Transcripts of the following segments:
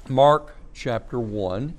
Mark chapter 1,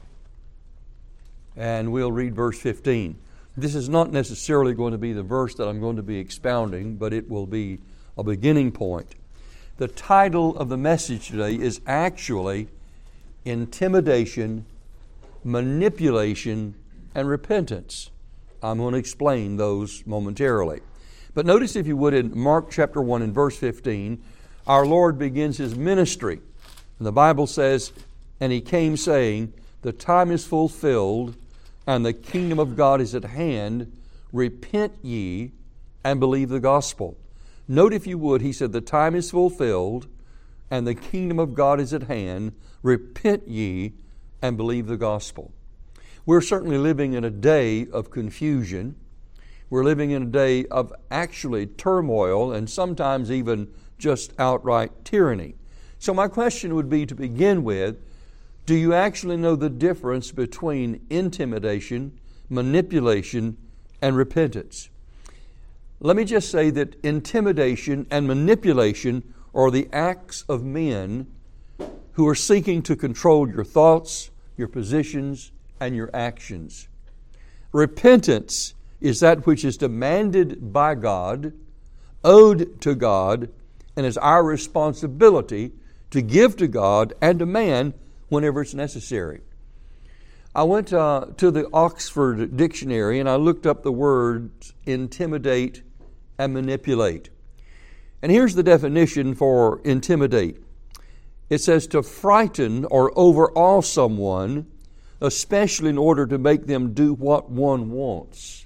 and we'll read verse 15. This is not necessarily going to be the verse that I'm going to be expounding, but it will be a beginning point. The title of the message today is actually Intimidation, Manipulation, and Repentance. I'm going to explain those momentarily. But notice, if you would, in Mark chapter 1 and verse 15, our Lord begins His ministry. And the Bible says, "And He came saying, the time is fulfilled, and the kingdom of God is at hand. Repent ye and believe the gospel." Note, if you would, He said, the time is fulfilled, and the kingdom of God is at hand. Repent ye and believe the gospel. We're certainly living in a day of confusion. We're living in a day of actually turmoil and sometimes even just outright tyranny. So my question would be, to begin with, do you actually know the difference between intimidation, manipulation, and repentance? Let me just say that intimidation and manipulation are the acts of men who are seeking to control your thoughts, your positions, and your actions. Repentance is that which is demanded by God, owed to God, and is our responsibility to give to God and to man whenever it's necessary. I went to the Oxford Dictionary and I looked up the words intimidate and manipulate. And here's the definition for intimidate. It says to frighten or overawe someone, especially in order to make them do what one wants.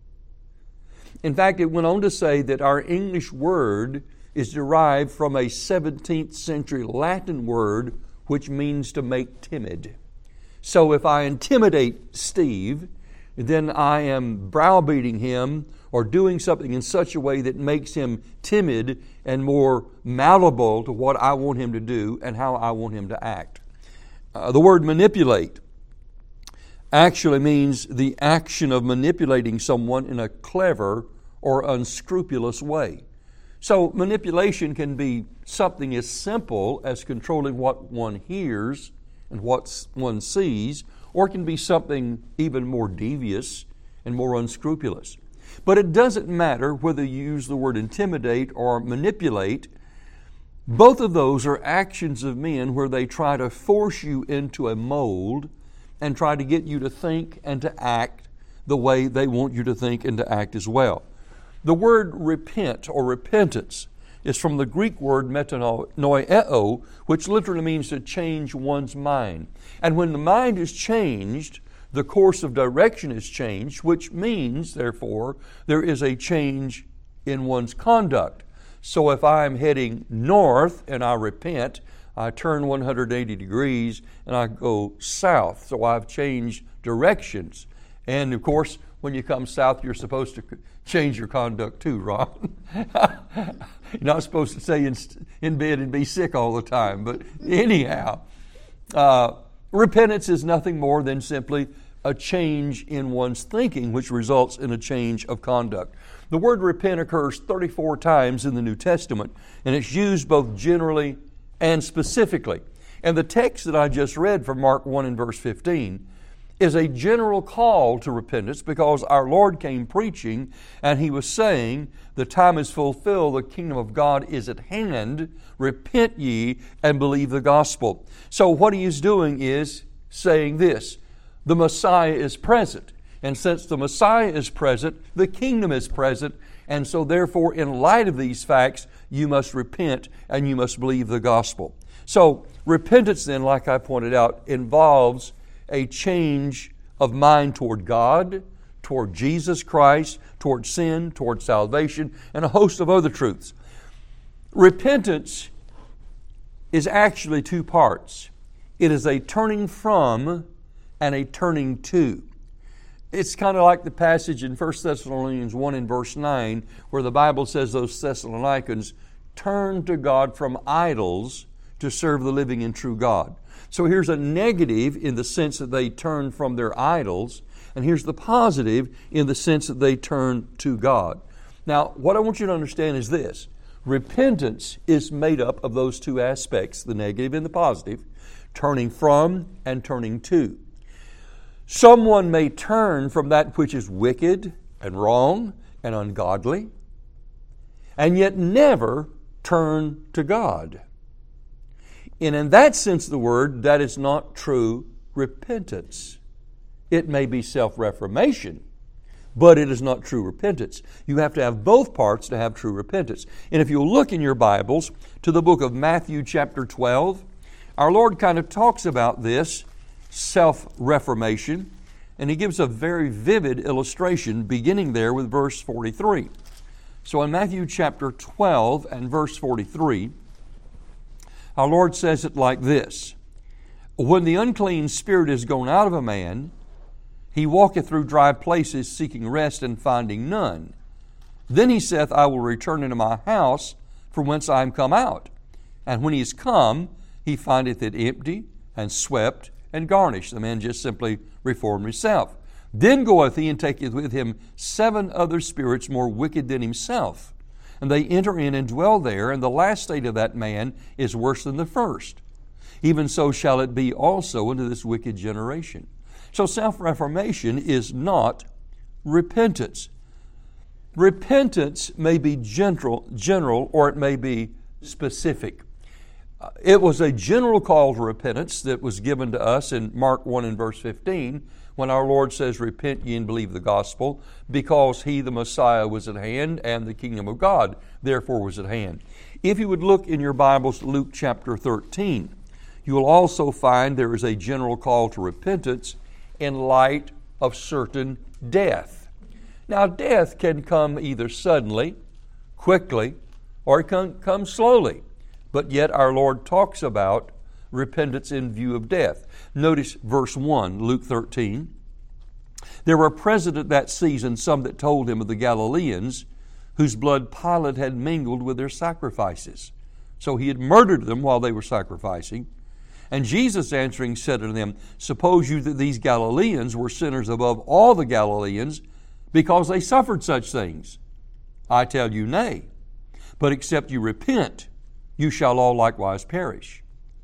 In fact, it went on to say that our English word is derived from a 17th century Latin word which means to make timid. So if I intimidate Steve, then I am browbeating him or doing something in such a way that makes him timid and more malleable to what I want him to do and how I want him to act. The word manipulate actually means the action of manipulating someone in a clever or unscrupulous way. So manipulation can be something as simple as controlling what one hears and what one sees, or it can be something even more devious and more unscrupulous. But it doesn't matter whether you use the word intimidate or manipulate. Both of those are actions of men where they try to force you into a mold and try to get you to think and to act the way they want you to think and to act as well. The word repent or repentance is from the Greek word metanoeo, which literally means to change one's mind. And when the mind is changed, the course of direction is changed, which means, therefore, there is a change in one's conduct. So if I'm heading north and I repent, I turn 180 degrees and I go south. So I've changed directions. And of course, when you come south, you're supposed to change your conduct too, Ron. You're not supposed to stay in bed and be sick all the time. But anyhow, repentance is nothing more than simply a change in one's thinking, which results in a change of conduct. The word repent occurs 34 times in the New Testament, and it's used both generally and specifically. And the text that I just read from Mark 1 and verse 15 is a general call to repentance, because our Lord came preaching and He was saying, the time is fulfilled, the kingdom of God is at hand, repent ye and believe the gospel. So what He is doing is saying this: the Messiah is present, and since the Messiah is present, the kingdom is present, and so therefore in light of these facts, you must repent and you must believe the gospel. So repentance then, like I pointed out, involves a change of mind toward God, toward Jesus Christ, toward sin, toward salvation, and a host of other truths. Repentance is actually two parts. It is a turning from and a turning to. It's kind of like the passage in 1 Thessalonians 1 and verse 9, where the Bible says those Thessalonians turned to God from idols to serve the living and true God. So here's a negative in the sense that they turn from their idols, and here's the positive in the sense that they turn to God. Now, what I want you to understand is this: repentance is made up of those two aspects, the negative and the positive. turning from and turning to. Someone may turn from that which is wicked and wrong and ungodly, and yet never turn to God. And in that sense of the word, that is not true repentance. It may be self-reformation, but it is not true repentance. You have to have both parts to have true repentance. And if you'll look in your Bibles to the book of Matthew chapter 12, our Lord kind of talks about this self-reformation, and He gives a very vivid illustration beginning there with verse 43. So in Matthew chapter 12 and verse 43, our Lord says it like this: "When the unclean spirit is gone out of a man, he walketh through dry places, seeking rest, and finding none. Then he saith, I will return into my house, from whence I am come out. And when he is come, he findeth it empty, and swept, and garnished." The man just simply reformed himself. "Then goeth he, and taketh with him 7 other spirits more wicked than himself. And they enter in and dwell there, and the last state of that man is worse than the first. Even so shall it be also unto this wicked generation." So self-reformation is not repentance. Repentance may be general, or it may be specific. It was a general call to repentance that was given to us in Mark 1 and verse 15, when our Lord says, "Repent ye and believe the gospel, because He, the Messiah, was at hand, and the kingdom of God therefore was at hand." If you would look in your Bibles to Luke chapter 13, you will also find there is a general call to repentance in light of certain death. Now, death can come either suddenly, quickly, or it can come slowly. But yet our Lord talks about repentance in view of death. Notice verse 1, Luke 13. "There were present at that season some that told him of the Galileans, whose blood Pilate had mingled with their sacrifices. So he had murdered them while they were sacrificing. And Jesus answering said unto them, Suppose you that these Galileans were sinners above all the Galileans, because they suffered such things? I tell you, nay. But except you repent, you shall all likewise perish.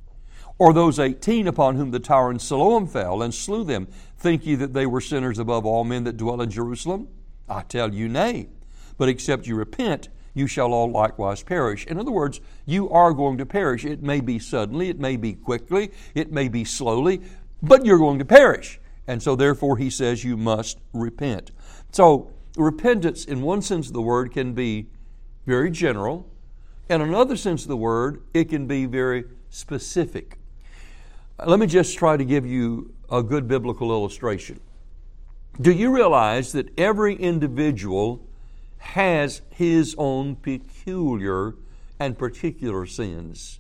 Or those 18 upon whom the tower in Siloam fell, and slew them, think ye that they were sinners above all men that dwell in Jerusalem? I tell you, nay. But except you repent, you shall all likewise perish." In other words, you are going to perish. It may be suddenly, it may be quickly, it may be slowly, but you're going to perish. And so therefore He says you must repent. So repentance in one sense of the word can be very general. In another sense of the word, it can be very specific. Let me just try to give you a good biblical illustration. Do you realize that every individual has his own peculiar and particular sins?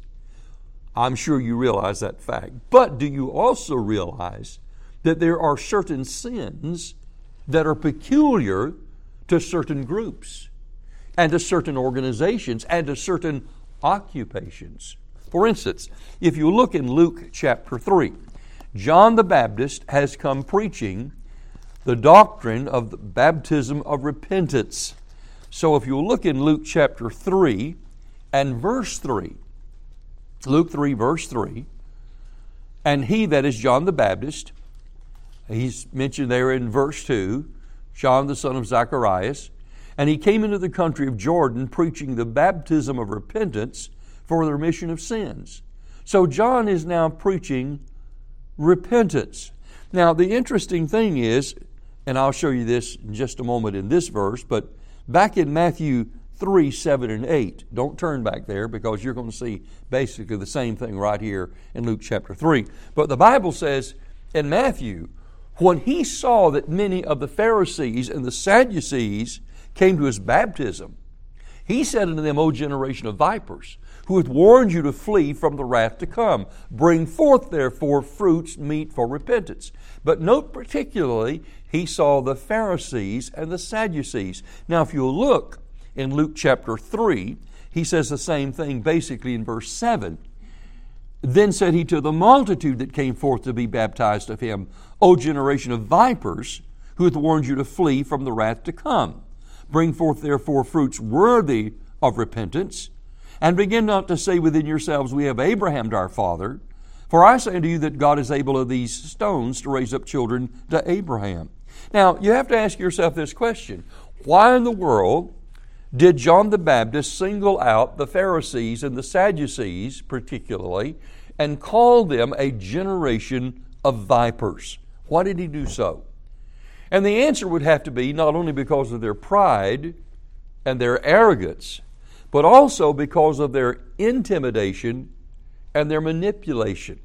I'm sure you realize that fact. But do you also realize that there are certain sins that are peculiar to certain groups and to certain organizations and to certain occupations? For instance, if you look in Luke chapter 3, John the Baptist has come preaching the doctrine of the baptism of repentance. So if you look in Luke chapter 3 and verse 3, Luke 3 verse 3, "And he," that is John the Baptist, he's mentioned there in verse 2, John the son of Zacharias, "And he came into the country of Jordan, preaching the baptism of repentance for the remission of sins." So John is now preaching repentance. Now the interesting thing is, and I'll show you this in just a moment in this verse, but back in Matthew 3, 7, and 8, don't turn back there because you're going to see basically the same thing right here in Luke chapter 3. But the Bible says in Matthew, when he saw that many of the Pharisees and the Sadducees came to his baptism, he said unto them, O generation of vipers, who hath warned you to flee from the wrath to come? Bring forth therefore fruits meet for repentance. But note particularly, he saw the Pharisees and the Sadducees. Now if you'll look in Luke chapter 3, he says the same thing basically in verse 7. Then said he to the multitude that came forth to be baptized of him, O generation of vipers, who hath warned you to flee from the wrath to come? Bring forth therefore fruits worthy of repentance, and begin not to say within yourselves, We have Abraham to our father. For I say unto you that God is able of these stones to raise up children to Abraham. Now, you have to ask yourself this question. Why in the world did John the Baptist single out the Pharisees and the Sadducees particularly and call them a generation of vipers? Why did he do so? And the answer would have to be not only because of their pride and their arrogance, but also because of their intimidation and their manipulation.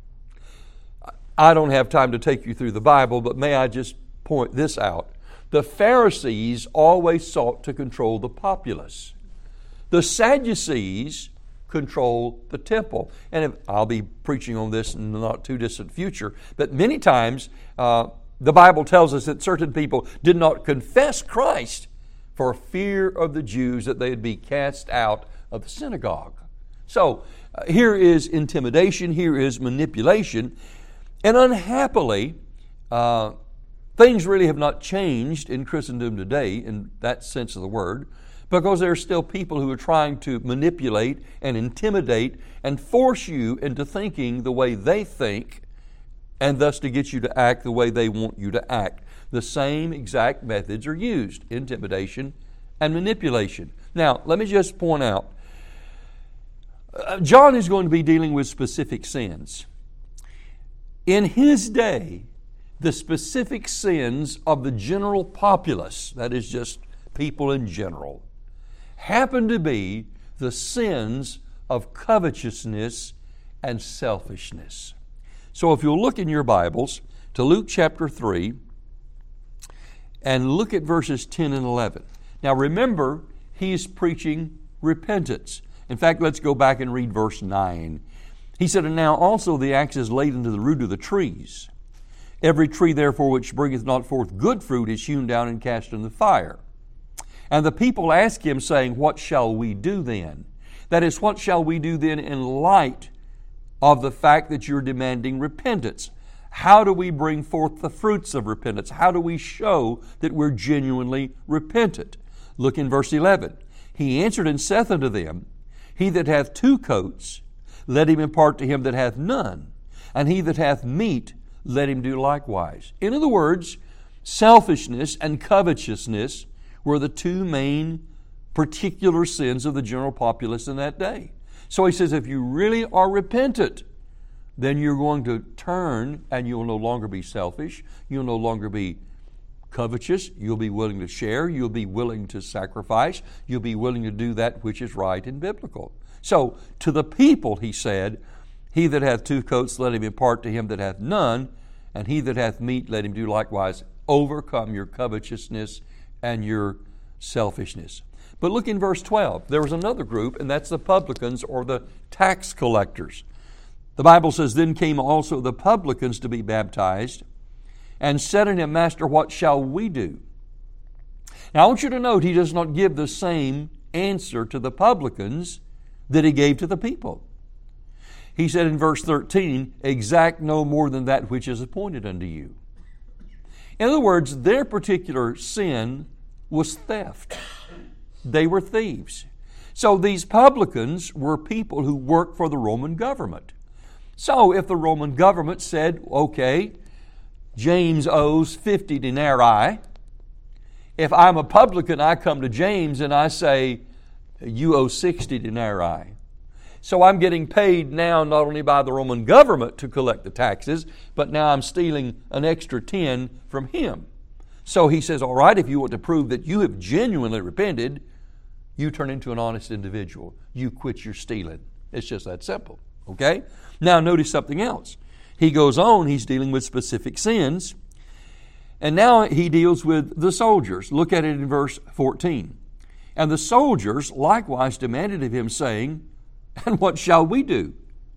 I don't have time to take you through the Bible, but may I just point this out. The Pharisees always sought to control the populace. The Sadducees control the temple. And I'll be preaching on this in the not too distant future, but many times the Bible tells us that certain people did not confess Christ for fear of the Jews, that they'd be cast out of the synagogue. So here is intimidation, here is manipulation, and unhappily, things really have not changed in Christendom today in that sense of the word, because there are still people who are trying to manipulate and intimidate and force you into thinking the way they think, and thus to get you to act the way they want you to act. The same exact methods are used, intimidation and manipulation. Now, let me just point out, John is going to be dealing with specific sins. In his day, the specific sins of the general populace, that is just people in general, happen to be the sins of covetousness and selfishness. So if you'll look in your Bibles to Luke chapter 3 and look at verses 10 and 11. Now remember, he's preaching repentance. In fact, let's go back and read verse 9. He said, "And now also the axe is laid unto the root of the trees. Every tree therefore which bringeth not forth good fruit is hewn down and cast in the fire. And the people ask him, saying, What shall we do then?" That is, what shall we do then in light of the fact that you're demanding repentance? How do we bring forth the fruits of repentance? How do we show that we're genuinely repentant? Look in verse 11. "He answered and saith unto them, He that hath 2 coats, let him impart to him that hath none. And he that hath meat, let him do likewise." In other words, selfishness and covetousness were the 2 main particular sins of the general populace in that day. So he says, if you really are repentant, then you're going to turn and you'll no longer be selfish. You'll no longer be covetous. You'll be willing to share. You'll be willing to sacrifice. You'll be willing to do that which is right and biblical. So to the people, he said, "He that hath 2 coats, let him impart to him that hath none. And he that hath meat, let him do likewise." Overcome your covetousness and your selfishness. But look in verse 12. There was another group, and that's the publicans or the tax collectors. The Bible says, "Then came also the publicans to be baptized, and said unto him, Master, what shall we do?" Now I want you to note, he does not give the same answer to the publicans that he gave to the people. He said in verse 13, "Exact no more than that which is appointed unto you." In other words, their particular sin was theft. They were thieves. So these publicans were people who worked for the Roman government. So if the Roman government said, okay, James owes 50 denarii. If I'm a publican, I come to James and I say, you owe 60 denarii. So I'm getting paid now not only by the Roman government to collect the taxes, but now I'm stealing an extra 10 from him. So he says, all right, if you want to prove that you have genuinely repented, you turn into an honest individual. You quit your stealing. It's just that simple. Okay? Now notice something else. He goes on, he's dealing with specific sins. And now he deals with the soldiers. Look at it in verse 14. "And the soldiers likewise demanded of him, saying, And what shall we do?"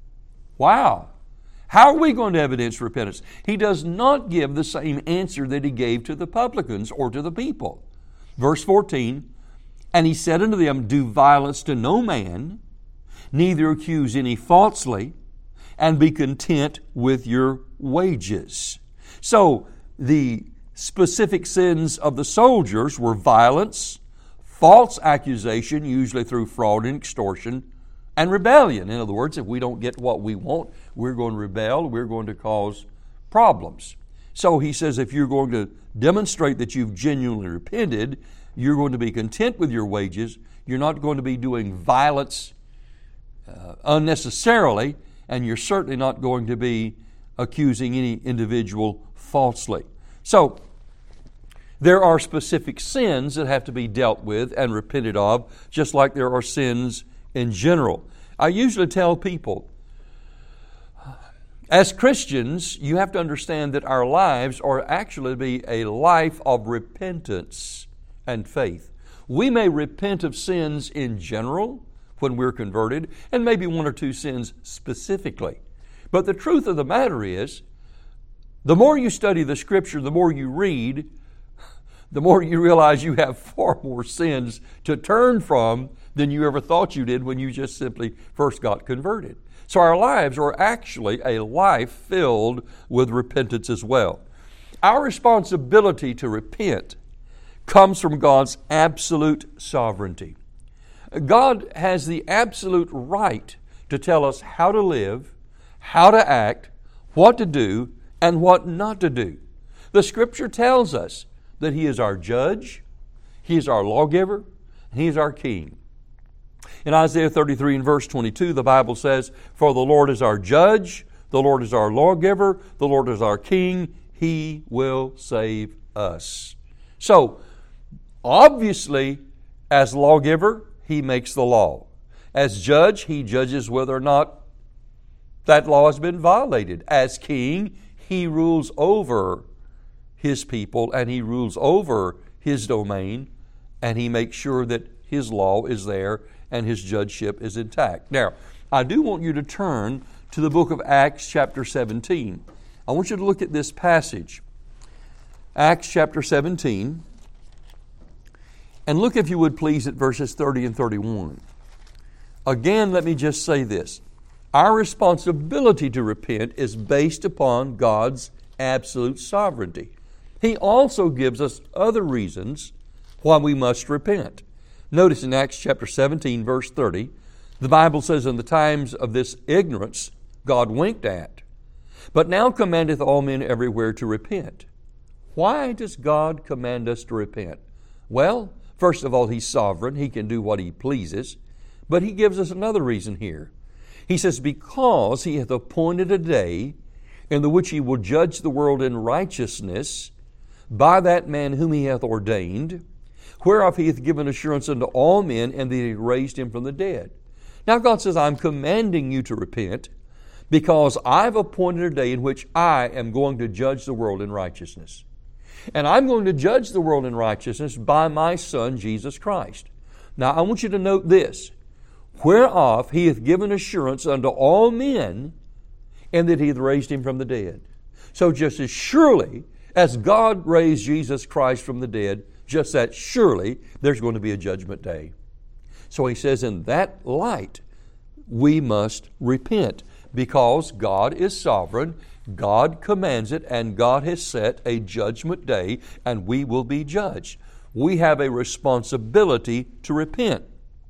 Wow. How are we going to evidence repentance? He does not give the same answer that he gave to the publicans or to the people. Verse 14, "And he said unto them, Do violence to no man, neither accuse any falsely, and be content with your wages." So the specific sins of the soldiers were violence, false accusation, usually through fraud and extortion, and rebellion. In other words, if we don't get what we want, we're going to rebel, we're going to cause problems. So he says if you're going to demonstrate that you've genuinely repented, you're going to be content with your wages, you're not going to be doing violence unnecessarily, and you're certainly not going to be accusing any individual falsely. So, there are specific sins that have to be dealt with and repented of, just like there are sins in general. I usually tell people, as Christians, you have to understand that our lives are actually to be a life of repentance and faith. We may repent of sins in general when we're converted, and maybe one or two sins specifically. But the truth of the matter is, the more you study the Scripture, the more you read, the more you realize you have far more sins to turn from than you ever thought you did when you just simply first got converted. So our lives are actually a life filled with repentance as well. Our responsibility to repent comes from God's absolute sovereignty. God has the absolute right to tell us how to live, how to act, what to do, and what not to do. The Scripture tells us that He is our judge, He is our lawgiver, and He is our king. In Isaiah 33 and verse 22, the Bible says, "For the Lord is our judge, the Lord is our lawgiver, the Lord is our king, He will save us." So, obviously, as lawgiver, He makes the law. As judge, He judges whether or not that law has been violated. As king, He rules over His people and He rules over His domain, and He makes sure that His law is there and His judgeship is intact. Now, I do want you to turn to the book of Acts chapter 17. I want you to look at this passage. Acts chapter 17. And look, if you would please, at verses 30 and 31. Again, let me just say this. Our responsibility to repent is based upon God's absolute sovereignty. He also gives us other reasons why we must repent. Notice in Acts chapter 17, verse 30, the Bible says, "In the times of this ignorance God winked at, but now commandeth all men everywhere to repent." Why does God command us to repent? Well, first of all, He's sovereign. He can do what He pleases. But He gives us another reason here. He says, "Because He hath appointed a day in the which He will judge the world in righteousness by that man whom He hath ordained, whereof He hath given assurance unto all men, and that He raised Him from the dead." Now God says, I'm commanding you to repent because I've appointed a day in which I am going to judge the world in righteousness. And I'm going to judge the world in righteousness by my Son, Jesus Christ. Now, I want you to note this. Whereof He hath given assurance unto all men, and that He hath raised Him from the dead. So just as surely as God raised Jesus Christ from the dead, just that surely there's going to be a judgment day. So He says in that light, we must repent because God is sovereign. God commands it, and God has set a judgment day, and we will be judged. We have a responsibility to repent.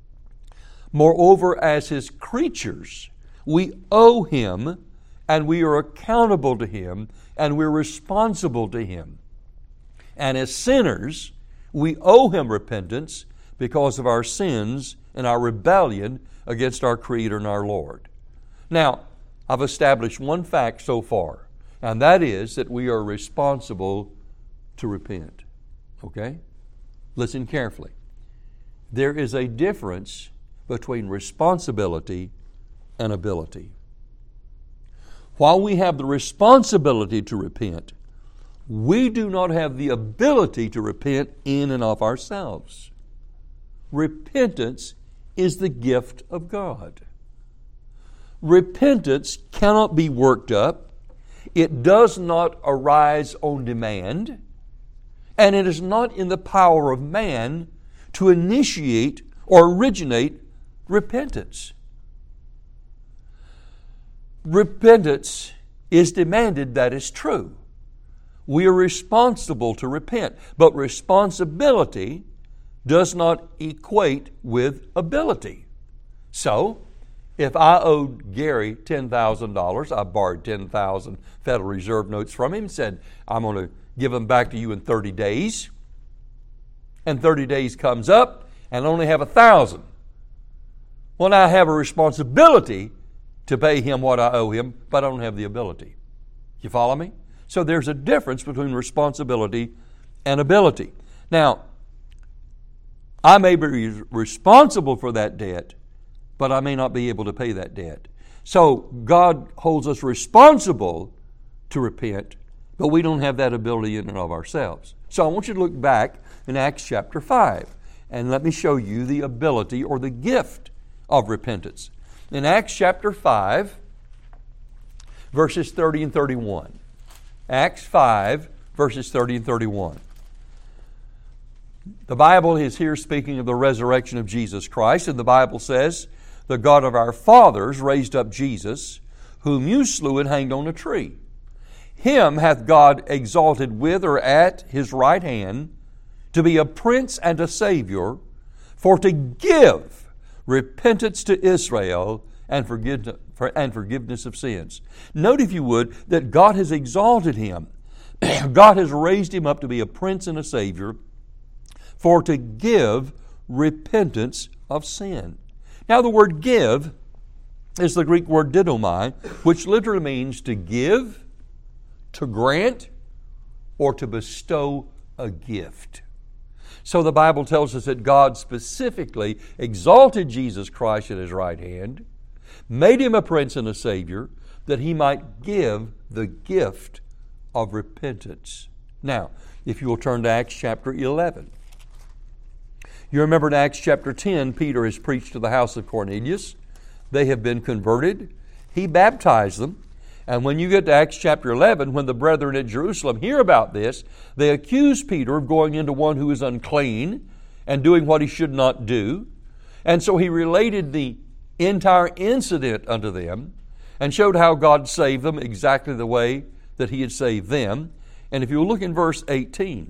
Moreover, as His creatures, we owe Him, and we are accountable to Him, and we're responsible to Him. And as sinners, we owe Him repentance because of our sins and our rebellion against our Creator and our Lord. Now, I've established one fact so far, and that is that we are responsible to repent. Okay? Listen carefully. There is a difference between responsibility and ability. While we have the responsibility to repent, we do not have the ability to repent in and of ourselves. Repentance is the gift of God. Repentance cannot be worked up. It does not arise on demand. And it is not in the power of man to initiate or originate repentance. Repentance is demanded, that is true. We are responsible to repent, but responsibility does not equate with ability. So, If I owed Gary $10,000, I borrowed 10,000 Federal Reserve notes from him and said, I'm going to give them back to you in 30 days. And 30 days comes up and I only have 1,000. Well, now I have a responsibility to pay him what I owe him, but I don't have the ability. You follow me? So there's a difference between responsibility and ability. Now, I may be responsible for that debt, but I may not be able to pay that debt. So God holds us responsible to repent, but we don't have that ability in and of ourselves. So I want you to look back in Acts chapter 5, and let me show you the ability or the gift of repentance. In Acts chapter 5, verses 30 and 31. Acts 5, verses 30 and 31. The Bible is here speaking of the resurrection of Jesus Christ, and the Bible says, the God of our fathers raised up Jesus, whom you slew and hanged on a tree. Him hath God exalted with or at His right hand, to be a prince and a Savior, for to give repentance to Israel and forgiveness of sins. Note, if you would, that God has exalted Him. God has raised Him up to be a prince and a Savior, for to give repentance of sin. Now, the word give is the Greek word didomai, which literally means to give, to grant, or to bestow a gift. So the Bible tells us that God specifically exalted Jesus Christ at His right hand, made Him a prince and a Savior, that He might give the gift of repentance. Now, if you will turn to Acts chapter 11. You remember in Acts chapter 10, Peter has preached to the house of Cornelius. They have been converted. He baptized them. And when you get to Acts chapter 11, when the brethren at Jerusalem hear about this, they accuse Peter of going into one who is unclean and doing what he should not do. And so he related the entire incident unto them and showed how God saved them exactly the way that He had saved them. And if you look in verse 18,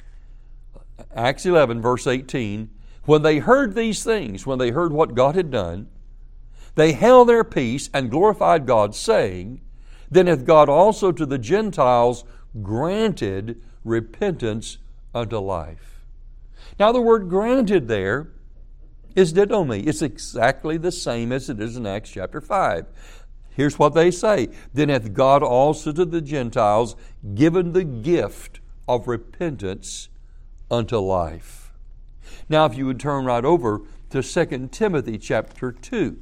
Acts 11, verse 18, when they heard these things, when they heard what God had done, they held their peace and glorified God, saying, then hath God also to the Gentiles granted repentance unto life. Now the word granted there is didomi. It's exactly the same as it is in Acts chapter 5. Here's what they say. Then hath God also to the Gentiles given the gift of repentance unto life. Now if you would turn right over to 2 Timothy chapter 2.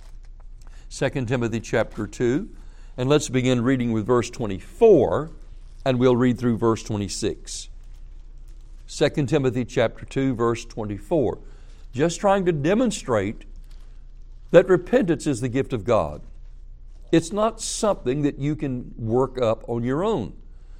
2 Timothy chapter 2. And let's begin reading with verse 24, and we'll read through verse 26. 2 Timothy chapter 2, verse 24. Just trying to demonstrate that repentance is the gift of God. It's not something that you can work up on your own.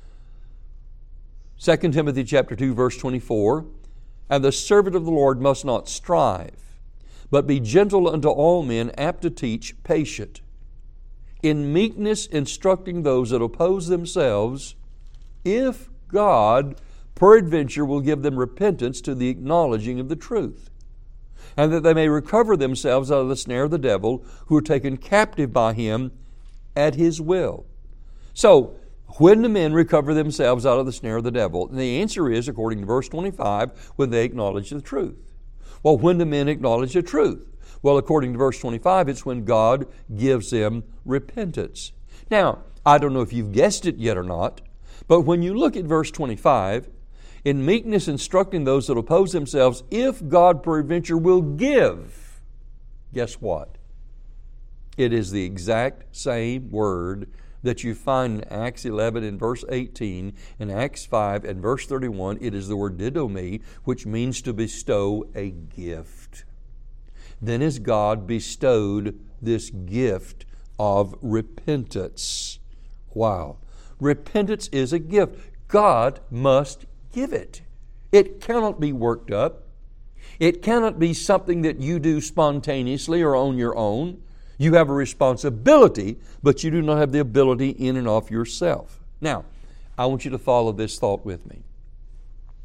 2 Timothy chapter 2, verse 24. And the servant of the Lord must not strive, but be gentle unto all men, apt to teach, patient, in meekness instructing those that oppose themselves, if God peradventure will give them repentance to the acknowledging of the truth, and that they may recover themselves out of the snare of the devil, who are taken captive by him at his will. So, when do men recover themselves out of the snare of the devil? And the answer is, according to verse 25, when they acknowledge the truth. Well, when do men acknowledge the truth? Well, according to verse 25, it's when God gives them repentance. Now, I don't know if you've guessed it yet or not, but when you look at verse 25, in meekness instructing those that oppose themselves, if God peradventure will give, guess what? It is the exact same word that you find in Acts 11 and verse 18, in Acts 5 and verse 31. It is the word didomi, which means to bestow a gift. Then has God bestowed this gift of repentance. Wow. Repentance is a gift. God must give it. It cannot be worked up. It cannot be something that you do spontaneously or on your own. You have a responsibility, but you do not have the ability in and of yourself. Now, I want you to follow this thought with me.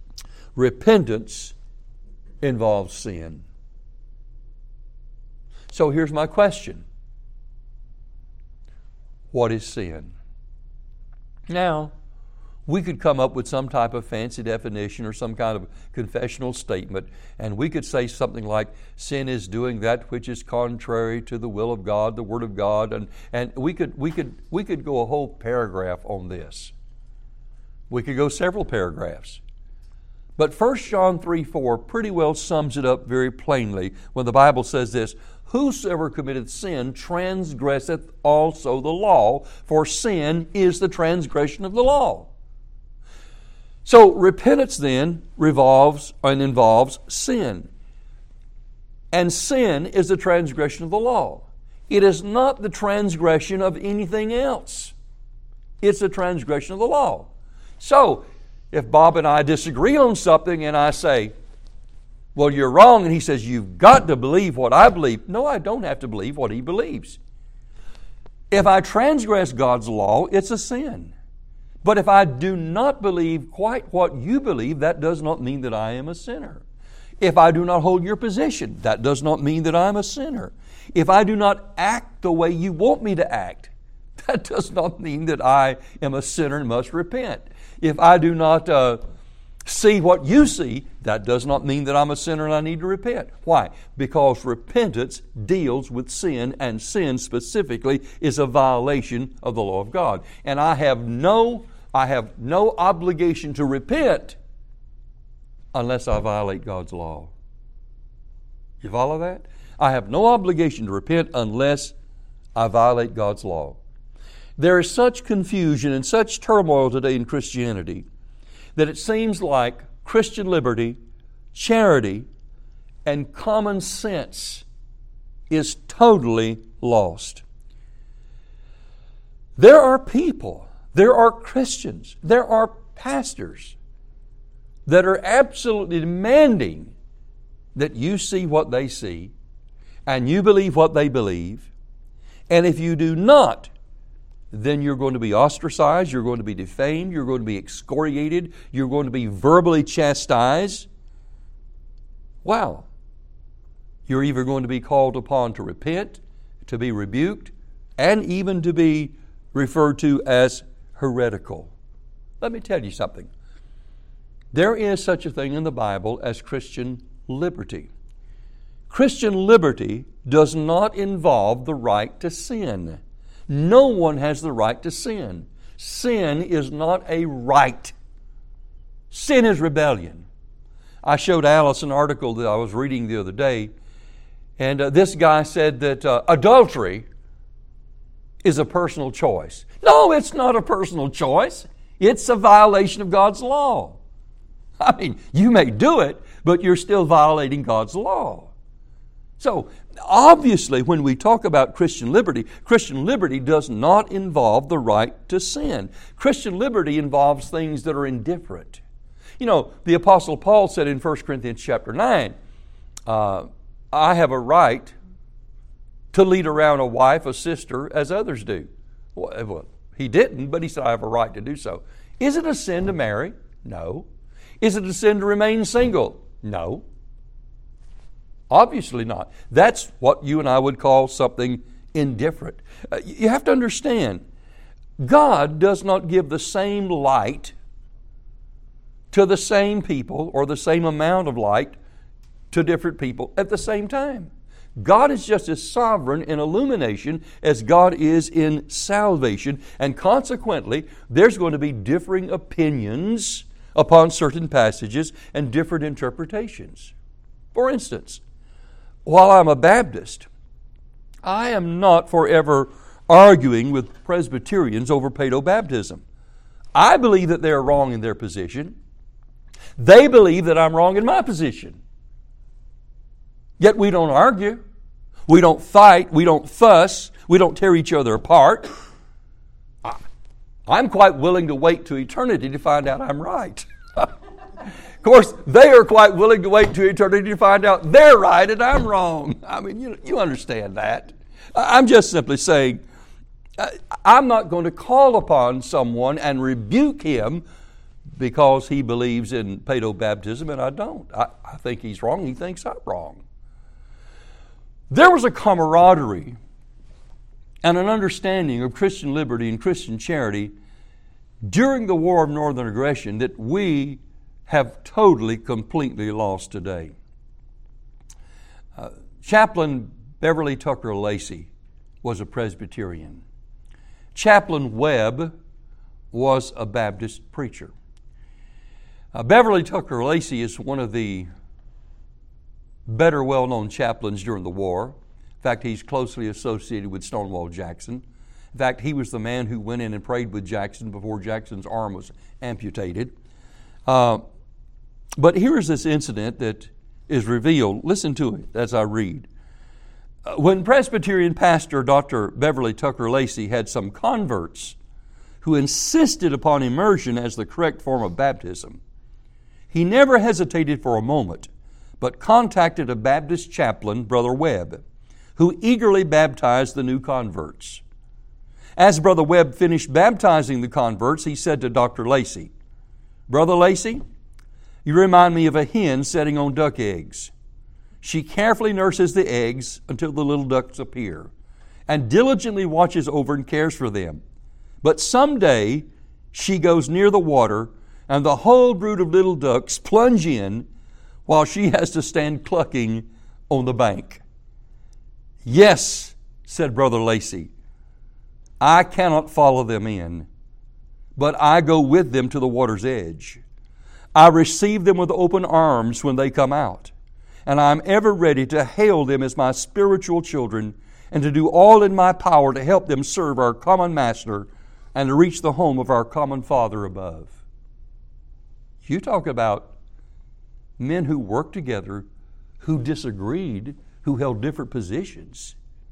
Repentance involves sin. So here's my question. What is sin? Now, we could come up with some type of fancy definition or some kind of confessional statement, and we could say something like, sin is doing that which is contrary to the will of God, the Word of God, and we could go a whole paragraph on this. We could go several paragraphs. But 1 John 3:4 pretty well sums it up very plainly when the Bible says this, whosoever committeth sin transgresseth also the law, for sin is the transgression of the law. So repentance then revolves and involves sin. And sin is the transgression of the law. It is not the transgression of anything else. It's the transgression of the law. So, if Bob and I disagree on something and I say, well, you're wrong, and he says, you've got to believe what I believe. No, I don't have to believe what he believes. If I transgress God's law, it's a sin. But if I do not believe quite what you believe, that does not mean that I am a sinner. If I do not hold your position, that does not mean that I'm a sinner. If I do not act the way you want me to act, that does not mean that I am a sinner and must repent. If I do not see what you see, that does not mean that I'm a sinner and I need to repent. Why? Because repentance deals with sin, and sin specifically is a violation of the law of God. And I have no obligation to repent unless I violate God's law. You follow that? I have no obligation to repent unless I violate God's law. There is such confusion and such turmoil today in Christianity that it seems like Christian liberty, charity, and common sense is totally lost. There are people, there are Christians, there are pastors that are absolutely demanding that you see what they see and you believe what they believe. And if you do not, then you're going to be ostracized, you're going to be defamed, you're going to be excoriated, you're going to be verbally chastised. Wow. You're either going to be called upon to repent, to be rebuked, and even to be referred to as heretical. Let me tell you something. There is such a thing in the Bible as Christian liberty. Christian liberty does not involve the right to sin. No one has the right to sin. Sin is not a right. Sin is rebellion. I showed Alice an article that I was reading the other day, and this guy said that adultery is a personal choice. No, it's not a personal choice. It's a violation of God's law. I mean, you may do it, but you're still violating God's law. So, obviously, when we talk about Christian liberty does not involve the right to sin. Christian liberty involves things that are indifferent. You know, the Apostle Paul said in 1 Corinthians chapter 9, I have a right to lead around a wife, a sister, as others do. Well, he didn't, but he said, I have a right to do so. Is it a sin to marry? No. Is it a sin to remain single? No. Obviously not. That's what you and I would call something indifferent. You have to understand, God does not give the same light to the same people or the same amount of light to different people at the same time. God is just as sovereign in illumination as God is in salvation, and consequently, there's going to be differing opinions upon certain passages and different interpretations. For instance, while I'm a Baptist, I am not forever arguing with Presbyterians over paedobaptism. I believe that they're wrong in their position. They believe that I'm wrong in my position. Yet we don't argue. We don't fight. We don't fuss. We don't tear each other apart. I'm quite willing to wait to eternity to find out I'm right. Of course, they are quite willing to wait to eternity to find out they're right and I'm wrong. I mean, you understand that. I'm just simply saying, I'm not going to call upon someone and rebuke him because he believes in paedobaptism and I don't. I think he's wrong. He thinks I'm wrong. There was a camaraderie and an understanding of Christian liberty and Christian charity during the War of Northern Aggression that we have totally, completely lost today. Chaplain Beverly Tucker Lacey was a Presbyterian. Chaplain Webb was a Baptist preacher. Beverly Tucker Lacey is one of the better well-known chaplains during the war. In fact, he's closely associated with Stonewall Jackson. In fact, he was the man who went in and prayed with Jackson before Jackson's arm was amputated. But here is this incident that is revealed. Listen to it as I read. When Presbyterian pastor Dr. Beverly Tucker Lacey had some converts who insisted upon immersion as the correct form of baptism, he never hesitated for a moment, but contacted a Baptist chaplain, Brother Webb, who eagerly baptized the new converts. As Brother Webb finished baptizing the converts, he said to Dr. Lacey, "Brother Lacey, you remind me of a hen sitting on duck eggs. She carefully nurses the eggs until the little ducks appear and diligently watches over and cares for them. But someday she goes near the water and the whole brood of little ducks plunge in while she has to stand clucking on the bank." "Yes," said Brother Lacey, "I cannot follow them in, but I go with them to the water's edge. I receive them with open arms when they come out, and I am ever ready to hail them as my spiritual children and to do all in my power to help them serve our common Master and to reach the home of our common Father above." You talk about men who worked together, who disagreed, who held different positions.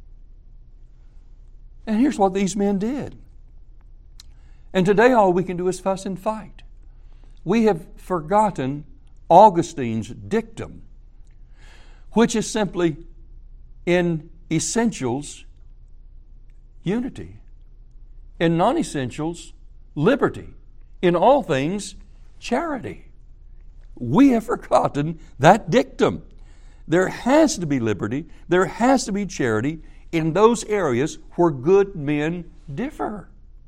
And here's what these men did. And today all we can do is fuss and fight. We have forgotten Augustine's dictum, which is simply, in essentials, unity. In non-essentials, liberty. In all things, charity. We have forgotten that dictum. There has to be liberty, there has to be charity in those areas where good men differ.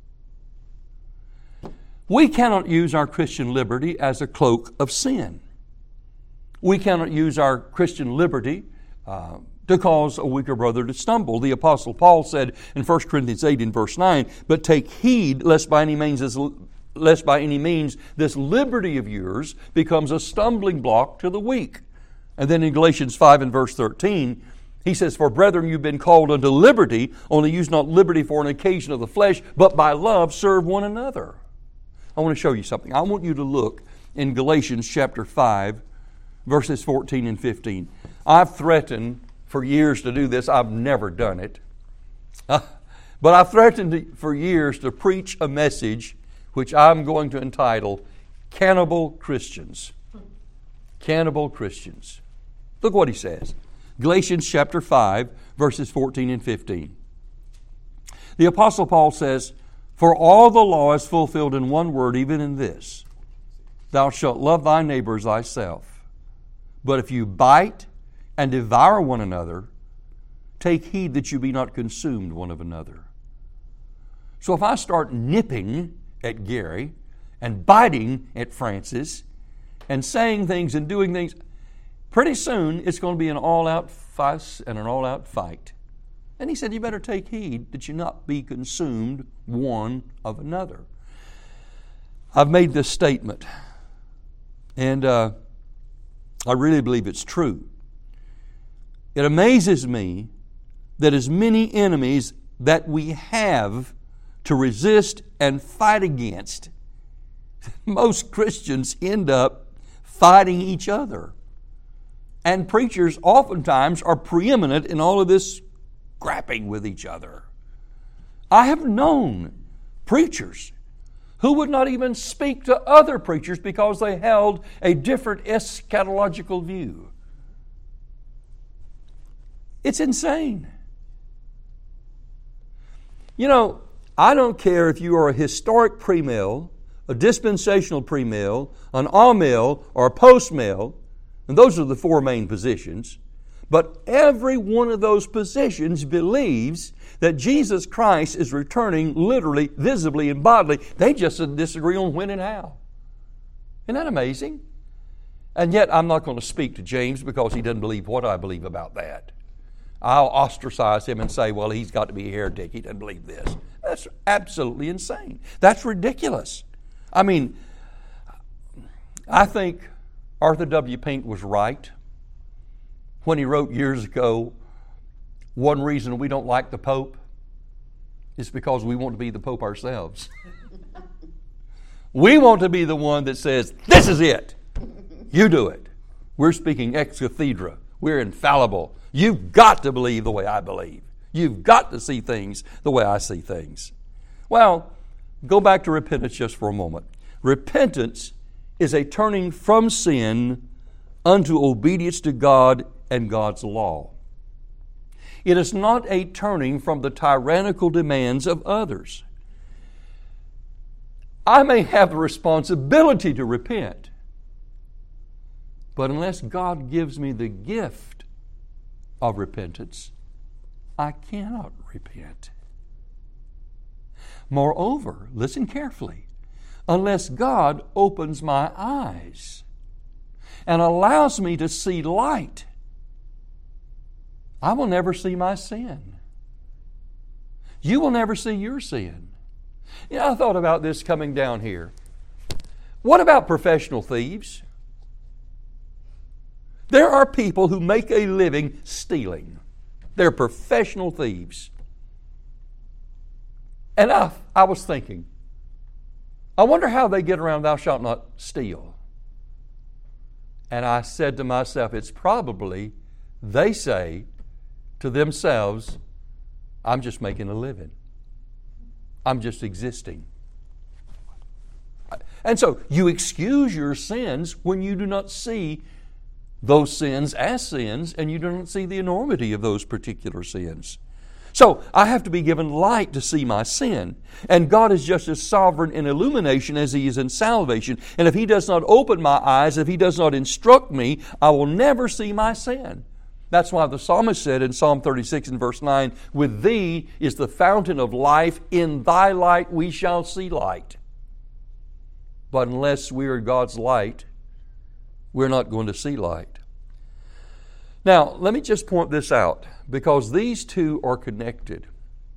We cannot use our Christian liberty as a cloak of sin. We cannot use our Christian liberty to cause a weaker brother to stumble. The Apostle Paul said in 1 Corinthians 8 in verse 9, "But take heed lest by any means this liberty of yours becomes a stumbling block to the weak." And then in Galatians 5 and verse 13, he says, "For brethren, you've been called unto liberty, only use not liberty for an occasion of the flesh, but by love serve one another." I want to show you something. I want you to look in Galatians chapter 5, verses 14 and 15. I've threatened for years to do this. I've never done it. But I've threatened for years to preach a message which I'm going to entitle Cannibal Christians. Cannibal Christians. Look what he says. Galatians chapter 5, verses 14 and 15. The Apostle Paul says, "For all the law is fulfilled in one word, even in this, thou shalt love thy neighbor as thyself. But if you bite and devour one another, take heed that you be not consumed one of another." So if I start nipping at Gary and biting at Francis and saying things and doing things, pretty soon it's going to be an all-out fuss and an all-out fight. And he said, you better take heed that you not be consumed one of another. I've made this statement, and I really believe it's true. It amazes me that as many enemies that we have to resist and fight against, most Christians end up fighting each other. And preachers oftentimes are preeminent in all of this scrapping with each other. I have known preachers who would not even speak to other preachers because they held a different eschatological view. It's insane. You know, I don't care if you are a historic premill, a dispensational premill, an amill, or a postmill, and those are the four main positions. But every one of those positions believes that Jesus Christ is returning literally, visibly, and bodily. They just disagree on when and how. Isn't that amazing? And yet I'm not going to speak to James because he doesn't believe what I believe about that. I'll ostracize him and say, well, he's got to be a heretic. He doesn't believe this. That's absolutely insane. That's ridiculous. I mean, I think Arthur W. Pink was right when he wrote years ago, one reason we don't like the Pope is because we want to be the Pope ourselves. We want to be the one that says, this is it. You do it. We're speaking ex cathedra. We're infallible. You've got to believe the way I believe. You've got to see things the way I see things. Well, go back to repentance just for a moment. Repentance is a turning from sin unto obedience to God and God's law. It is not a turning from the tyrannical demands of others. I may have the responsibility to repent, but unless God gives me the gift of repentance, I cannot repent. Moreover, listen carefully, unless God opens my eyes and allows me to see light, I will never see my sin. You will never see your sin. You know, I thought about this coming down here. What about professional thieves? There are people who make a living stealing. They're professional thieves. And I was thinking, I wonder how they get around thou shalt not steal. And I said to myself, it's probably they say to themselves, I'm just making a living. I'm just existing. And so you excuse your sins when you do not see those sins as sins and you do not see the enormity of those particular sins. So I have to be given light to see my sin. And God is just as sovereign in illumination as He is in salvation. And if He does not open my eyes, if He does not instruct me, I will never see my sin. That's why the psalmist said in Psalm 36 and verse 9, with Thee is the fountain of life, in Thy light we shall see light. But unless we are God's light, we're not going to see light. Now, let me just point this out, because these two are connected.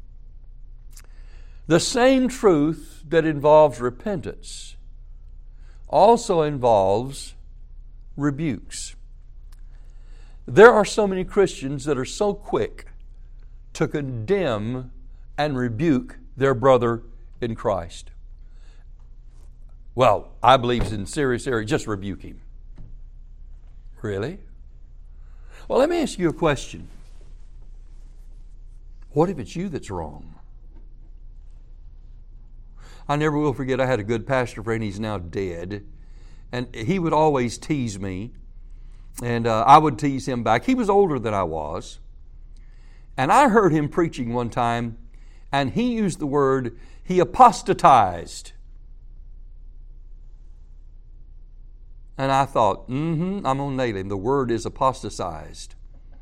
The same truth that involves repentance also involves rebukes. There are so many Christians that are so quick to condemn and rebuke their brother in Christ. Well, I believe he's in serious area, just rebuke him. Really? Well, let me ask you a question. What if it's you that's wrong? I never will forget, I had a good pastor friend, he's now dead, and he would always tease me, and I would tease him back. He was older than I was, and I heard him preaching one time, and he used the word, he apostatized. And I thought, I'm going to nail him. The word is apostatized.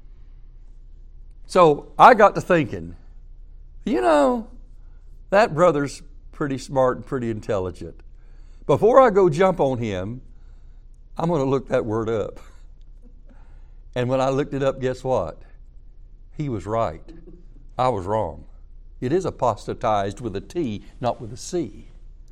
So I got to thinking, that brother's pretty smart and pretty intelligent. Before I go jump on him, I'm going to look that word up. And when I looked it up, guess what? He was right. I was wrong. It is apostatized with a T, not with a C.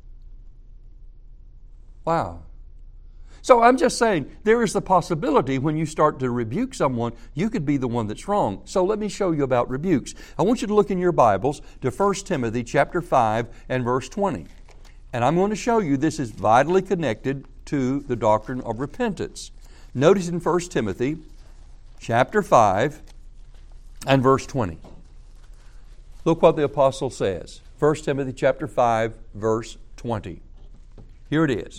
Wow. So I'm just saying, there is the possibility when you start to rebuke someone, you could be the one that's wrong. So let me show you about rebukes. I want you to look in your Bibles to 1 Timothy chapter 5 and verse 20. And I'm going to show you this is vitally connected to the doctrine of repentance. Notice in 1 Timothy chapter 5 and verse 20. Look what the apostle says. 1 Timothy chapter 5 verse 20. Here it is.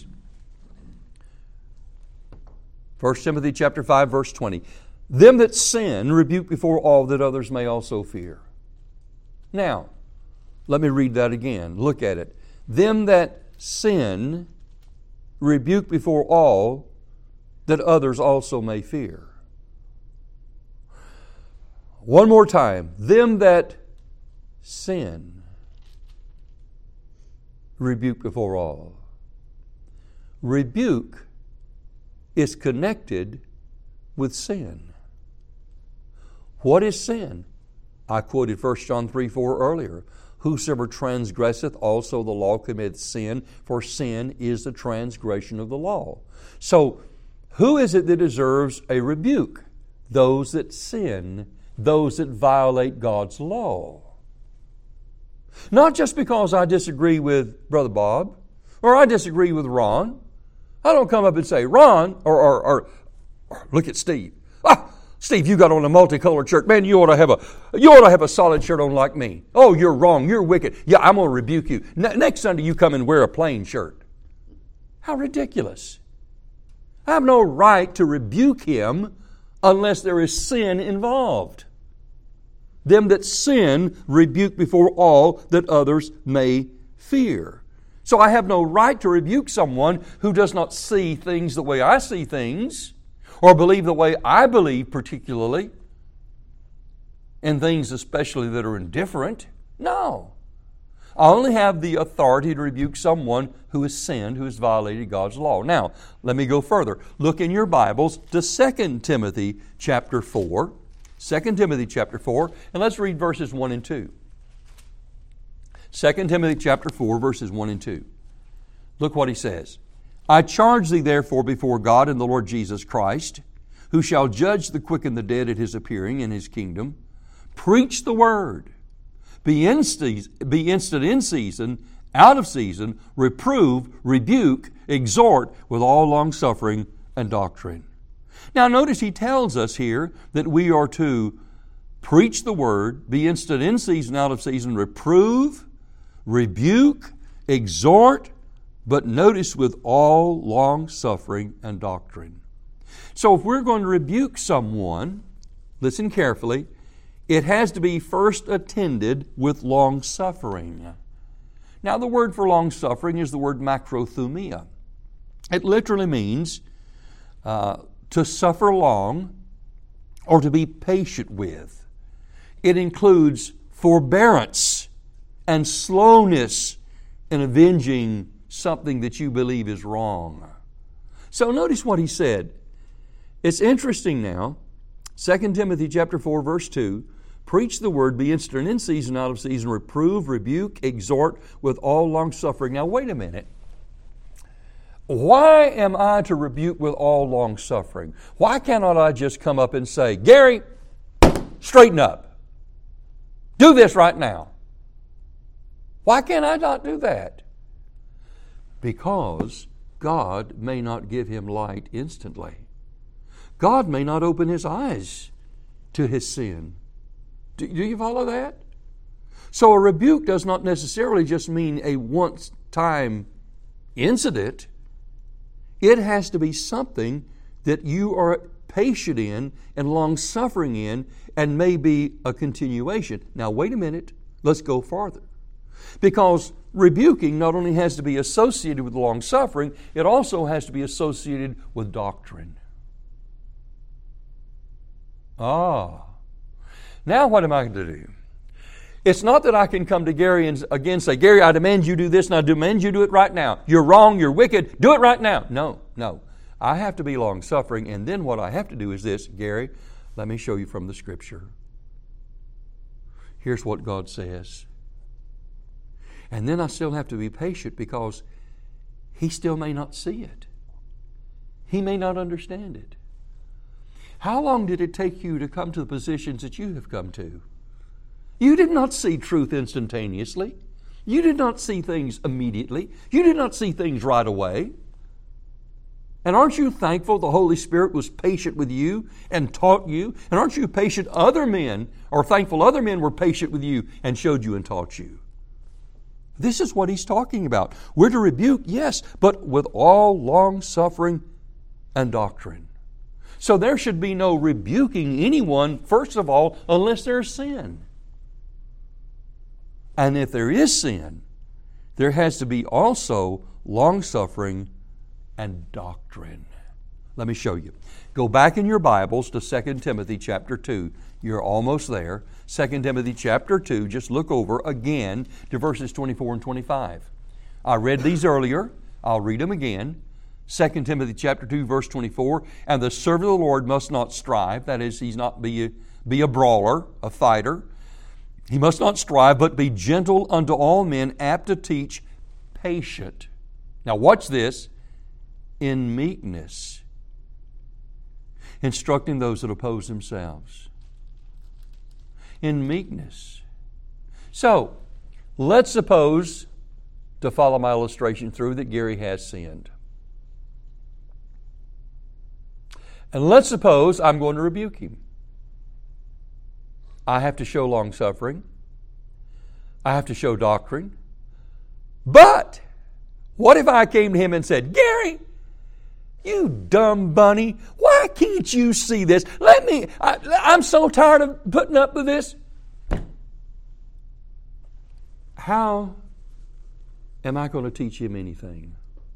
1 Timothy chapter 5 verse 20. Them that sin rebuke before all, that others may also fear. Now, let me read that again. Look at it. Them that sin rebuke before all, that others also may fear. One more time. Them that sin, rebuke before all. Rebuke is connected with sin. What is sin? I quoted 1 John 3:4 earlier. Whosoever transgresseth also the law committeth sin, for sin is the transgression of the law. So, who is it that deserves a rebuke? Those that sin, those that violate God's law. Not just because I disagree with Brother Bob, or I disagree with Ron. I don't come up and say, Ron, or look at Steve. Steve, you got on a multicolored shirt. Man, you ought to have a solid shirt on like me. Oh, you're wrong. You're wicked. Yeah, I'm going to rebuke you. Next Sunday, you come and wear a plain shirt. How ridiculous. I have no right to rebuke him unless there is sin involved. Them that sin, rebuke before all, that others may fear. So I have no right to rebuke someone who does not see things the way I see things, or believe the way I believe particularly, and things especially that are indifferent. No. I only have the authority to rebuke someone who has sinned, who has violated God's law. Now, let me go further. Look in your Bibles to 2 Timothy chapter 4. 2 Timothy chapter 4, and let's read verses 1 and 2. 2 Timothy chapter 4, verses 1 and 2. Look what he says. I charge thee therefore before God and the Lord Jesus Christ, who shall judge the quick and the dead at His appearing in His kingdom. Preach the word. Be instant in season, out of season, reprove, rebuke, exhort with all longsuffering and doctrine. Now notice he tells us here that we are to preach the word, be instant in season, out of season, reprove, rebuke, exhort, but notice with all long-suffering and doctrine. So if we're going to rebuke someone, listen carefully, it has to be first attended with long-suffering. Now the word for long-suffering is the word macrothumia. It literally means to suffer long or to be patient with. It includes forbearance and slowness in avenging something that you believe is wrong. So notice what he said. It's interesting now. 2 Timothy chapter 4, verse 2. Preach the word, be instant in season, out of season, reprove, rebuke, exhort with all long-suffering. Now wait a minute. Why am I to rebuke with all long-suffering? Why cannot I just come up and say, Gary, straighten up. Do this right now. Why can't I not do that? Because God may not give him light instantly. God may not open his eyes to his sin. Do you follow that? So a rebuke does not necessarily just mean a once-time incident. It has to be something that you are patient in and long-suffering in and may be a continuation. Now wait a minute. Let's go farther. Because rebuking not only has to be associated with long-suffering, it also has to be associated with doctrine. Now what am I going to do? It's not that I can come to Gary and again say, Gary, I demand you do this and I demand you do it right now. You're wrong, you're wicked, do it right now. No. I have to be long-suffering, and then what I have to do is this, Gary, let me show you from the Scripture. Here's what God says. And then I still have to be patient because he still may not see it. He may not understand it. How long did it take you to come to the positions that you have come to? You did not see truth instantaneously. You did not see things immediately. You did not see things right away. And aren't you thankful the Holy Spirit was patient with you and taught you? And aren't you patient other men, or thankful other men were patient with you and showed you and taught you? This is what he's talking about. We're to rebuke, yes, but with all long-suffering and doctrine. So there should be no rebuking anyone, first of all, unless there's sin. And if there is sin, there has to be also long-suffering and doctrine. Let me show you. Go back in your Bibles to 2 Timothy chapter 2. You're almost there. 2 Timothy chapter 2, just look over again to verses 24 and 25. I read these earlier. I'll read them again. 2 Timothy chapter 2, verse 24. And the servant of the Lord must not strive. That is, he's not be a brawler, a fighter. He must not strive, but be gentle unto all men, apt to teach, patient. Now watch this. In meekness, instructing those that oppose themselves. In meekness. So, let's suppose, to follow my illustration through, that Gary has sinned. And let's suppose I'm going to rebuke him. I have to show long-suffering. I have to show doctrine. But, what if I came to him and said, Gary, you dumb bunny, why can't you see this? I'm so tired of putting up with this. How am I going to teach him anything?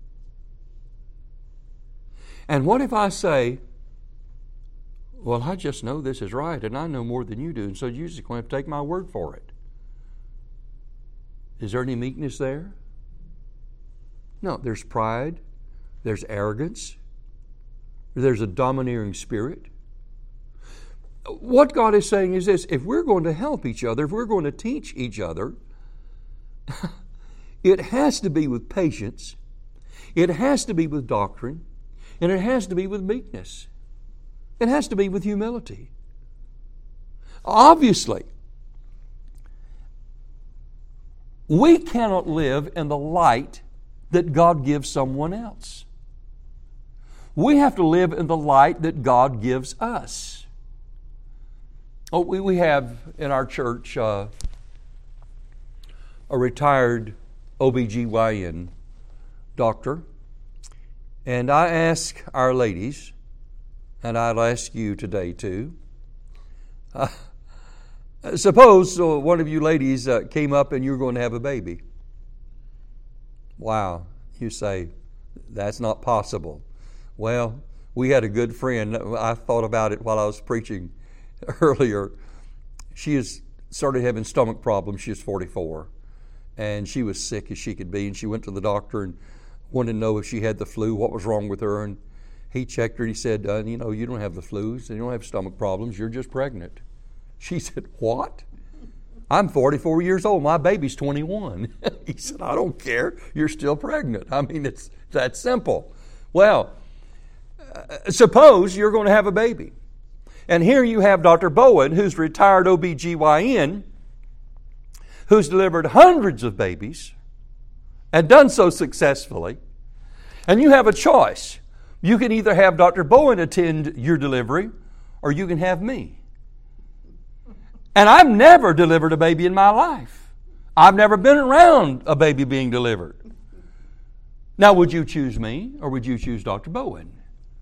And what if I say, well, I just know this is right, and I know more than you do, and so you're just going to have to take my word for it. Is there any meekness there? No, there's pride, there's arrogance, there's a domineering spirit. What God is saying is this: if we're going to help each other, if we're going to teach each other, it has to be with patience, it has to be with doctrine, and it has to be with meekness. It has to be with humility. Obviously, we cannot live in the light that God gives someone else. We have to live in the light that God gives us. We have in our church a retired OBGYN doctor, and I ask our ladies, and I'll ask you today too, suppose one of you ladies came up and you're going to have a baby. Wow, you say, that's not possible. Well, we had a good friend. I thought about it while I was preaching earlier. She has started having stomach problems. She was 44. And she was sick as she could be. And she went to the doctor and wanted to know if she had the flu, what was wrong with her. And he checked her and he said, you don't have the flu. You don't have stomach problems. You're just pregnant. She said, what? I'm 44 years old. My baby's 21. He said, I don't care. You're still pregnant. I mean, it's that simple. Well, suppose you're going to have a baby. And here you have Dr. Bowen, who's retired OBGYN, who's delivered hundreds of babies and done so successfully. And you have a choice. You can either have Dr. Bowen attend your delivery, or you can have me. And I've never delivered a baby in my life. I've never been around a baby being delivered. Now, would you choose me, or would you choose Dr. Bowen?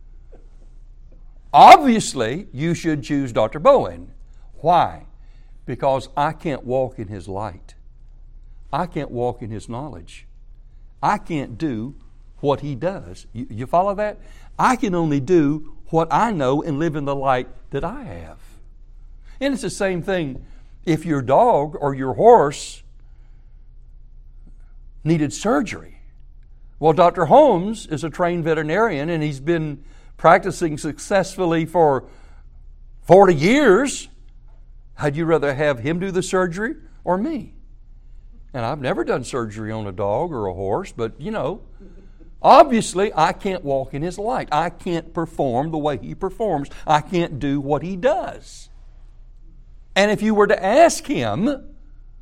Obviously, you should choose Dr. Bowen. Why? Because I can't walk in his light. I can't walk in his knowledge. I can't do what he does. You follow that? I can only do what I know and live in the light that I have. And it's the same thing if your dog or your horse needed surgery. Well, Dr. Holmes is a trained veterinarian, and he's been practicing successfully for 40 years. Had you rather have him do the surgery or me? And I've never done surgery on a dog or a horse, but obviously I can't walk in his light. I can't perform the way he performs. I can't do what he does. And if you were to ask him,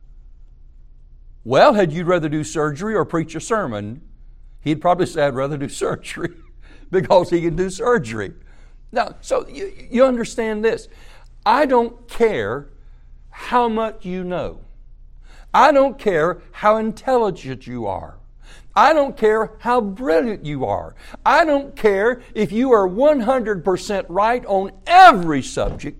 well, had you rather do surgery or preach a sermon? He'd probably say, I'd rather do surgery because he can do surgery. Now, so you understand this. I don't care how much you know. I don't care how intelligent you are. I don't care how brilliant you are. I don't care if you are 100% right on every subject.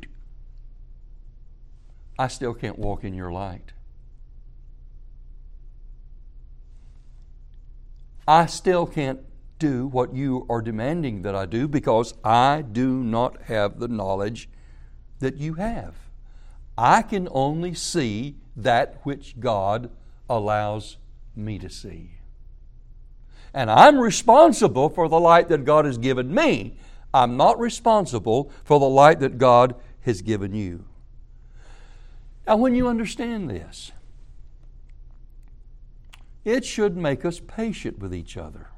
I still can't walk in your light. I still can't do what you are demanding that I do because I do not have the knowledge that you have. I can only see that which God allows me to see. And I'm responsible for the light that God has given me. I'm not responsible for the light that God has given you. Now, when you understand this, it should make us patient with each other.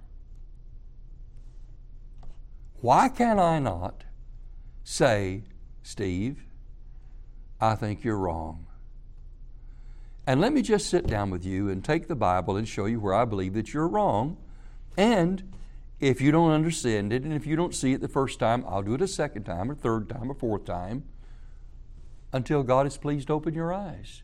Why can I not say, Steve, I think you're wrong? And let me just sit down with you and take the Bible and show you where I believe that you're wrong. And if you don't understand it, and if you don't see it the first time, I'll do it a second time, or third time, or fourth time, until God is pleased to open your eyes.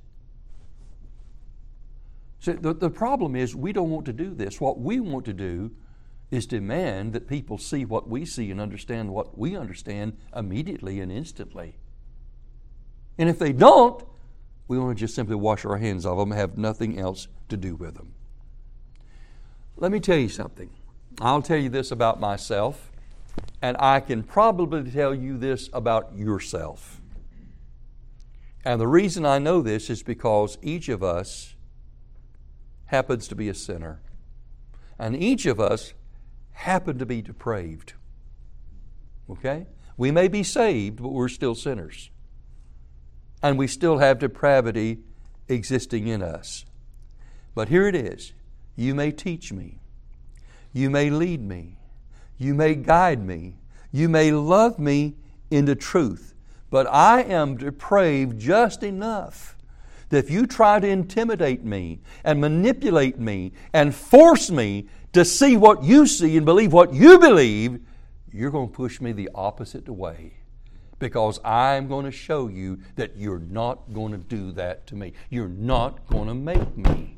So the problem is we don't want to do this. What we want to do is demand that people see what we see and understand what we understand immediately and instantly. And if they don't, we want to just simply wash our hands of them and have nothing else to do with them. Let me tell you something. I'll tell you this about myself, and I can probably tell you this about yourself. And the reason I know this is because each of us happens to be a sinner. And each of us happen to be depraved. Okay? We may be saved, but we're still sinners. And we still have depravity existing in us. But here it is. You may teach me. You may lead me. You may guide me. You may love me into truth. But I am depraved just enough that if you try to intimidate me and manipulate me and force me to see what you see and believe what you believe, you're going to push me the opposite way. Because I'm going to show you that you're not going to do that to me. You're not going to make me.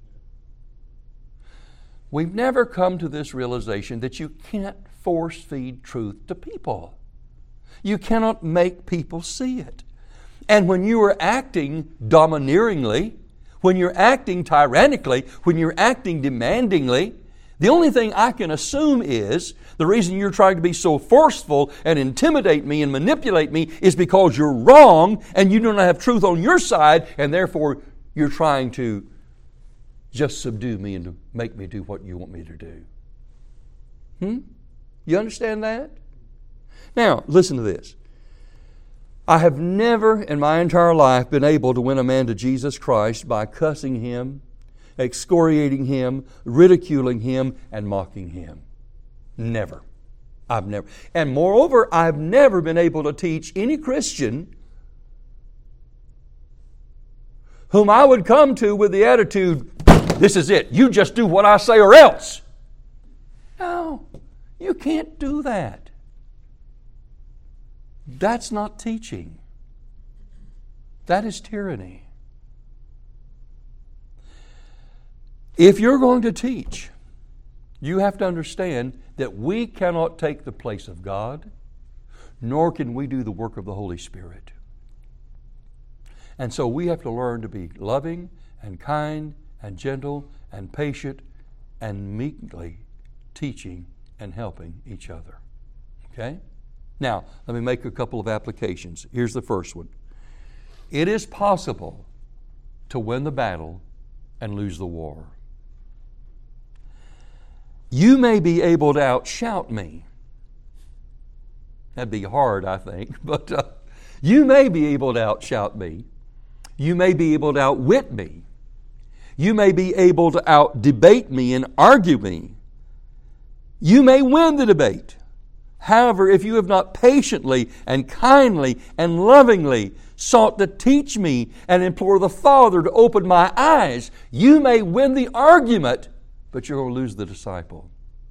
We've never come to this realization that you can't force feed truth to people. You cannot make people see it. And when you are acting domineeringly, when you're acting tyrannically, when you're acting demandingly, the only thing I can assume is the reason you're trying to be so forceful and intimidate me and manipulate me is because you're wrong and you do not have truth on your side, and therefore you're trying to just subdue me and to make me do what you want me to do. You understand that? Now, listen to this. I have never in my entire life been able to win a man to Jesus Christ by cussing him, excoriating him, ridiculing him, and mocking him. Never. I've never. And moreover, I've never been able to teach any Christian whom I would come to with the attitude, this is it, you just do what I say or else. No, you can't do that. That's not teaching. That is tyranny. If you're going to teach, you have to understand that we cannot take the place of God, nor can we do the work of the Holy Spirit. And so we have to learn to be loving and kind and gentle and patient and meekly teaching and helping each other. Okay? Now, let me make a couple of applications. Here's the first one. It is possible to win the battle and lose the war. You may be able to outshout me. That'd be hard, I think, but you may be able to outshout me. You may be able to outwit me. You may be able to outdebate me and argue me. You may win the debate. However, if you have not patiently and kindly and lovingly sought to teach me and implore the Father to open my eyes, you may win the argument, but you're going to lose the disciple.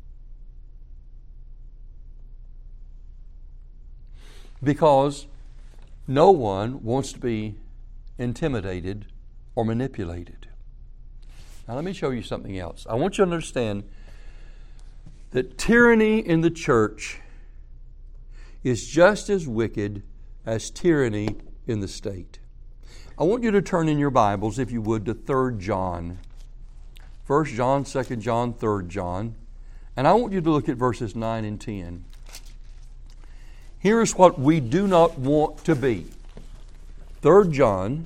Because no one wants to be intimidated or manipulated. Now let me show you something else. I want you to understand that tyranny in the church is just as wicked as tyranny in the state. I want you to turn in your Bibles, if you would, to 3 John. 1 John, 2 John, 3 John. And I want you to look at verses 9 and 10. Here's what we do not want to be. 3 John,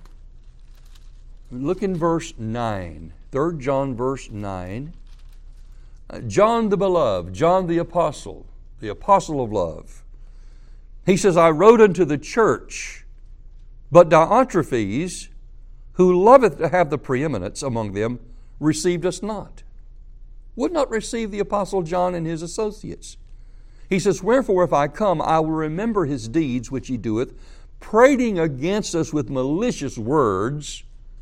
look in verse 9. 3 John verse 9. John the beloved, John the apostle of love. He says, I wrote unto the church, but Diotrephes, who loveth to have the preeminence among them, received us not. Would not receive the apostle John and his associates. He says, wherefore if I come, I will remember his deeds which he doeth, prating against us with malicious words,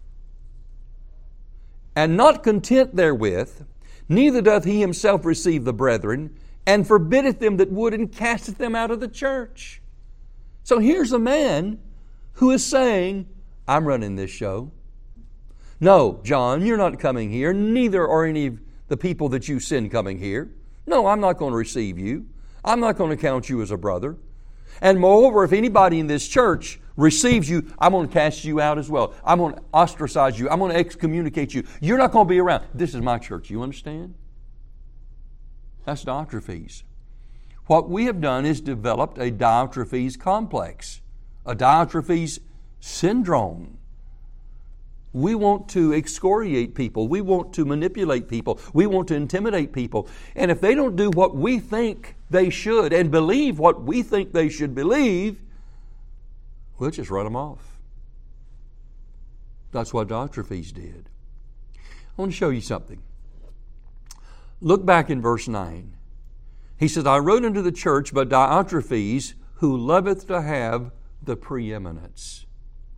and not content therewith, neither doth he himself receive the brethren, and forbiddeth them that would, and casteth them out of the church. So here's a man who is saying, I'm running this show. No, John, you're not coming here. Neither are any of the people that you send coming here. No, I'm not going to receive you. I'm not going to count you as a brother. And moreover, if anybody in this church receives you, I'm going to cast you out as well. I'm going to ostracize you. I'm going to excommunicate you. You're not going to be around. This is my church. You understand? That's Diotrephes. What we have done is developed a Diotrephes complex, a Diotrephes syndrome. We want to excoriate people. We want to manipulate people. We want to intimidate people. And if they don't do what we think they should and believe what we think they should believe, we'll just run them off. That's what Diotrephes did. I want to show you something. Look back in verse 9. He says, I wrote unto the church, but Diotrephes, who loveth to have the preeminence.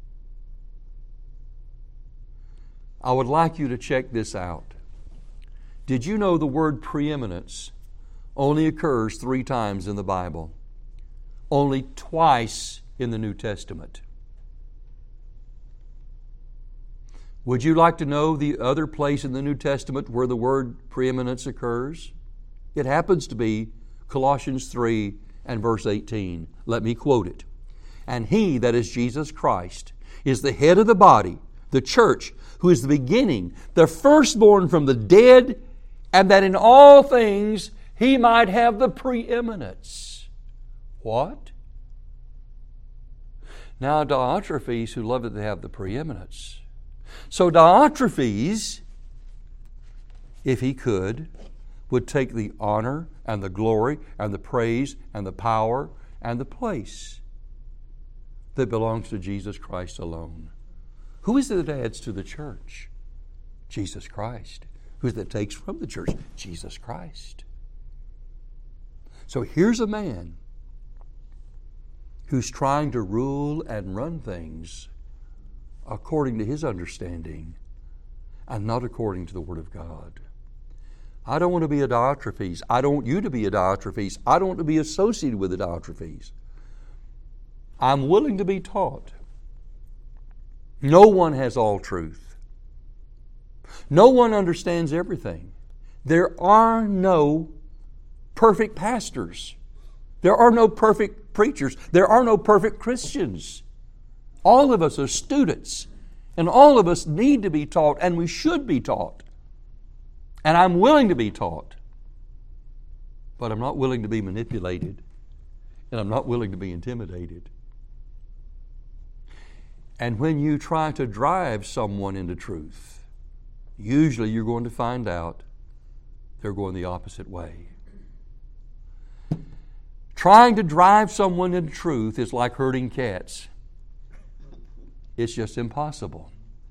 I would like you to check this out. Did you know the word preeminence only occurs 3 times in the Bible? Only twice in the New Testament. Would you like to know the other place in the New Testament where the word preeminence occurs? It happens to be Colossians 3 and verse 18. Let me quote it. And he, that is Jesus Christ, is the head of the body, the church, who is the beginning, the firstborn from the dead, and that in all things he might have the preeminence. What? Now Diotrephes, who loveth to have the preeminence. So Diotrephes, if he could, would take the honor and the glory and the praise and the power and the place that belongs to Jesus Christ alone. Who is it that adds to the church? Jesus Christ. Who is it that takes from the church? Jesus Christ. So here's a man who's trying to rule and run things according to his understanding and not according to the Word of God. I don't want to be a Diotrephes. I don't want you to be a Diotrephes. I don't want to be associated with a Diotrephes. I'm willing to be taught. No one has all truth. No one understands everything. There are no perfect pastors. There are no perfect preachers. There are no perfect Christians. All of us are students, and all of us need to be taught, and we should be taught. And I'm willing to be taught, but I'm not willing to be manipulated, and I'm not willing to be intimidated. And when you try to drive someone into truth, usually you're going to find out they're going the opposite way. Trying to drive someone into truth is like herding cats. It's just impossible.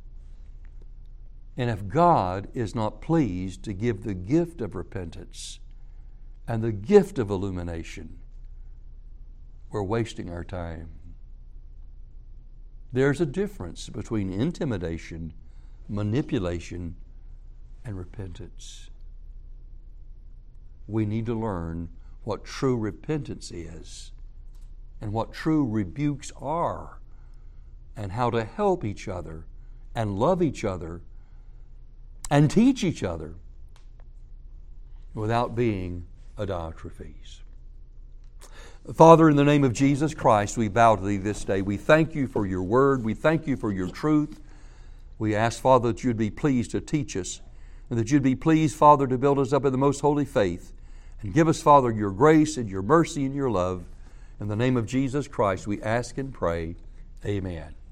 And if God is not pleased to give the gift of repentance and the gift of illumination, we're wasting our time. There's a difference between intimidation, manipulation, and repentance. We need to learn what true repentance is and what true rebukes are and how to help each other and love each other and teach each other without being a Diotrephes. Father, in the name of Jesus Christ, we bow to Thee this day. We thank You for Your Word. We thank You for Your truth. We ask, Father, that You'd be pleased to teach us and that You'd be pleased, Father, to build us up in the most holy faith. And give us, Father, Your grace and Your mercy and Your love. In the name of Jesus Christ, we ask and pray. Amen.